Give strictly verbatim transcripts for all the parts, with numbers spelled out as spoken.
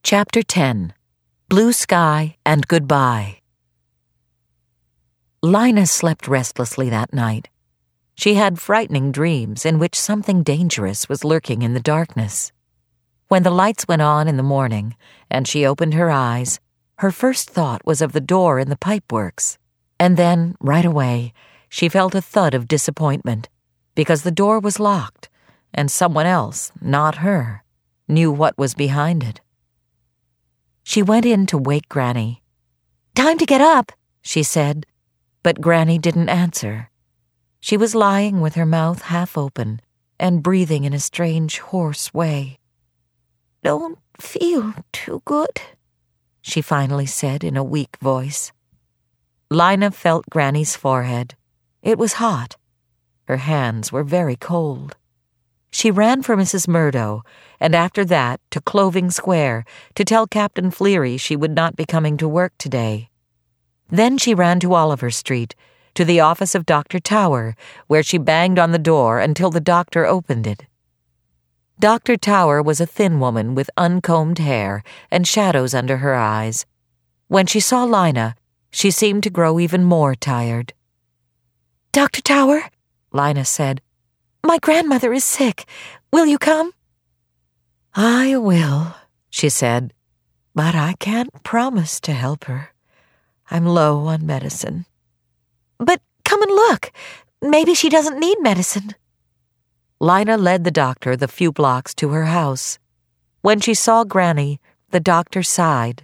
Chapter ten. Blue Sky and Goodbye. Lina slept restlessly that night. She had frightening dreams in which something dangerous was lurking in the darkness. When the lights went on in the morning and she opened her eyes, her first thought was of the door in the pipeworks. And then, right away, she felt a thud of disappointment because the door was locked and someone else, not her, knew what was behind it. She went in to wake Granny. "Time to get up," she said, but Granny didn't answer. She was lying with her mouth half open and breathing in a strange, hoarse way. "Don't feel too good," she finally said in a weak voice. Lina felt Granny's forehead. It was hot. Her hands were very cold. She ran for Missus Murdo, and after that to Cloving Square to tell Captain Fleary she would not be coming to work today. Then she ran to Oliver Street, to the office of Doctor Tower, where she banged on the door until the doctor opened it. Doctor Tower was a thin woman with uncombed hair and shadows under her eyes. When she saw Lina, she seemed to grow even more tired. "Doctor Tower," Lina said, "my grandmother is sick. Will you come?" "I will," she said, "but I can't promise to help her. I'm low on medicine." "But come and look. Maybe she doesn't need medicine." Lina led the doctor the few blocks to her house. When she saw Granny, the doctor sighed.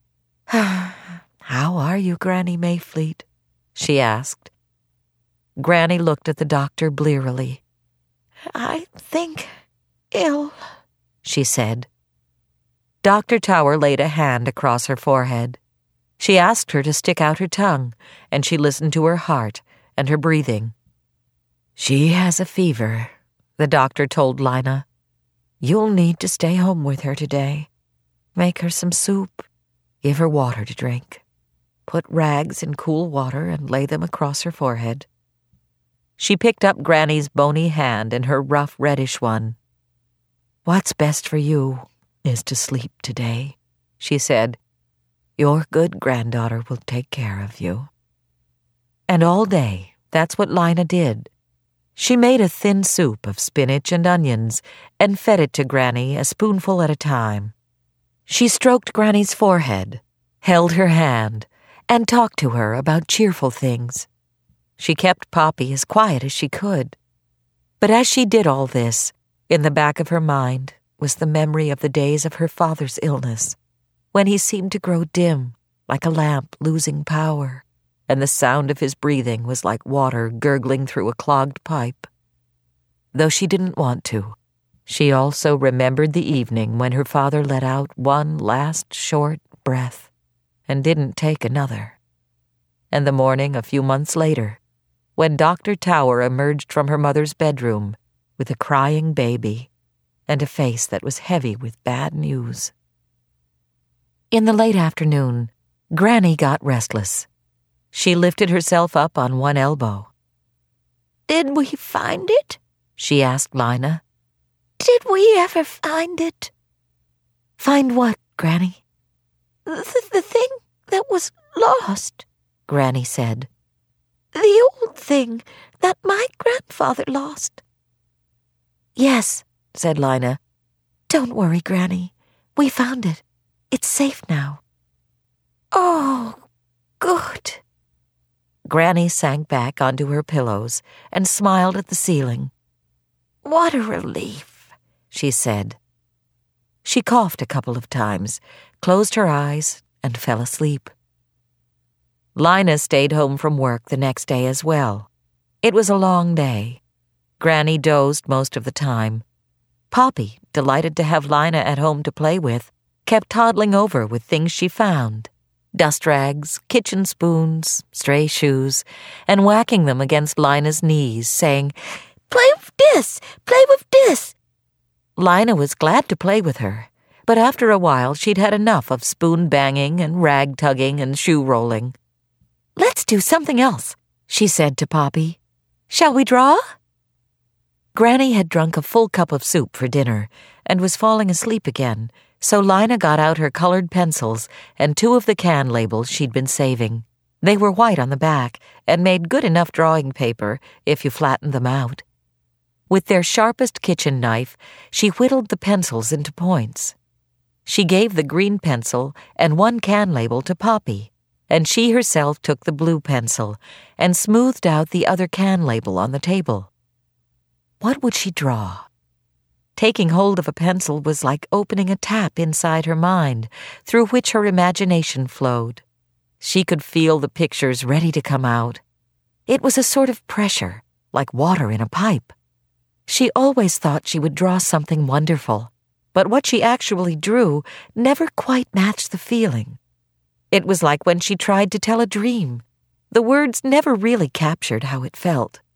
"How are you, Granny Mayfleet?" she asked. Granny looked at the doctor blearily. "I think ill," she said. Doctor Tower laid a hand across her forehead. She asked her to stick out her tongue, and she listened to her heart and her breathing. "She has a fever," the doctor told Lina. "You'll need to stay home with her today. Make her some soup. Give her water to drink. Put rags in cool water and lay them across her forehead." She picked up Granny's bony hand in her rough reddish one. "What's best for you is to sleep today," she said. "Your good granddaughter will take care of you." And all day, that's what Lina did. She made a thin soup of spinach and onions and fed it to Granny a spoonful at a time. She stroked Granny's forehead, held her hand, and talked to her about cheerful things. She kept Poppy as quiet as she could. But as she did all this, in the back of her mind was the memory of the days of her father's illness, when he seemed to grow dim, like a lamp losing power, and the sound of his breathing was like water gurgling through a clogged pipe. Though she didn't want to, she also remembered the evening when her father let out one last short breath and didn't take another, and the morning a few months later, when Doctor Tower emerged from her mother's bedroom with a crying baby and a face that was heavy with bad news. In the late afternoon, Granny got restless. She lifted herself up on one elbow. "Did we find it?" she asked Lina. "Did we ever find it?" "Find what, Granny?" The, the thing that was lost," Granny said. "The old thing that my grandfather lost." "Yes," said Lina. "Don't worry, Granny. We found it. It's safe now." "Oh, good." Granny sank back onto her pillows and smiled at the ceiling. "What a relief," she said. She coughed a couple of times, closed her eyes, and fell asleep. Lina stayed home from work the next day as well. It was a long day. Granny dozed most of the time. Poppy, delighted to have Lina at home to play with, kept toddling over with things she found, dust rags, kitchen spoons, stray shoes, and whacking them against Lina's knees, saying, "Play with this! Play with this!" Lina was glad to play with her, but after a while she'd had enough of spoon banging and rag tugging and shoe rolling. "Let's do something else," she said to Poppy. "Shall we draw?" Granny had drunk a full cup of soup for dinner and was falling asleep again so Lina got out her colored pencils and two of the can labels she'd been saving. They were white on the back and made good enough drawing paper if you flattened them out. With their sharpest kitchen knife, she whittled the pencils into points. She gave the green pencil and one can label to Poppy, and she herself took the blue pencil and smoothed out the other can label on the table. What would she draw? Taking hold of a pencil was like opening a tap inside her mind, through which her imagination flowed. She could feel the pictures ready to come out. It was a sort of pressure, like water in a pipe. She always thought she would draw something wonderful, but what she actually drew never quite matched the feeling. It was like when she tried to tell a dream. The words never really captured how it felt.